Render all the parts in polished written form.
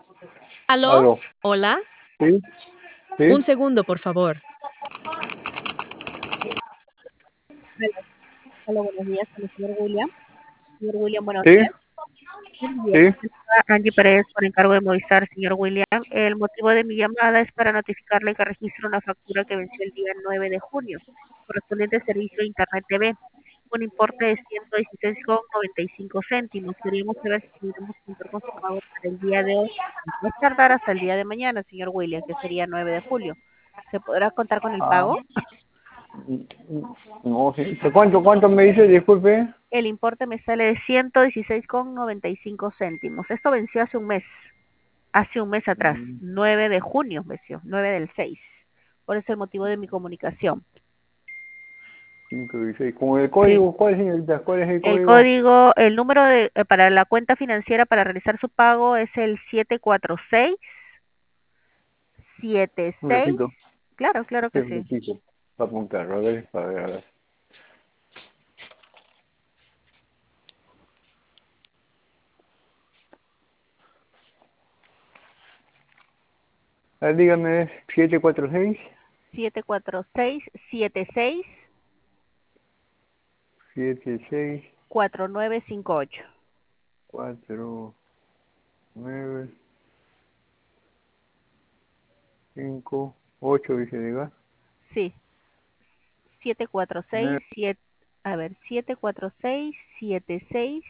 ¿Aló? Aló, Hola. sí, sí, Un segundo, por favor. Hola, hola, buenos días, con el señor William. Señor William, buenos sí, días. Buenos días. sí, Angie Pérez, por encargo de Movistar, señor William. El motivo de mi llamada es para notificarle que registra una factura que venció el día 9 de junio, correspondiente al servicio de Internet TV, un importe de 116,95 céntimos. Queríamos saber si pudiéramos contar con su pago para el día de hoy, no es tardar hasta el día de mañana, señor William, que sería 9 de julio. ¿Se podrá contar con el ah, pago? no, sí. ¿Cuánto me dice? Disculpe. El importe me sale de 116,95 céntimos. Esto venció hace un mes atrás, Mm, 9 de junio venció, 9 del 6. Por eso el motivo de mi comunicación. 5 y 6. ¿Con el Sí. código? ¿Cuál, señorita? ¿Cuál es el El código? código, el número para la cuenta financiera para realizar su pago es el 746 Un 76. ratito, Claro, claro sí, que un sí. ratito, para apuntarlo, a ver. A ver, dígame, 746, 746 76, 4958. 4, 9, 5, 8, dice de gas. Sí, 746 9, 7, a ver, 746 76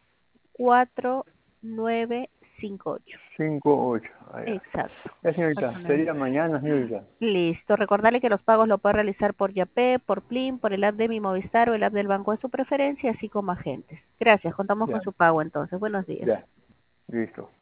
4958. 5, 8. Allá. Exacto. Ya, señorita, 49. sería mañana, señorita. Listo. Recordarle que los pagos lo puede realizar por Yapé, por Plin, por el app de Mi Movistar o el app del banco de su preferencia, así como agentes. Gracias. Contamos con Ya, su pago entonces. Buenos días. ya, listo.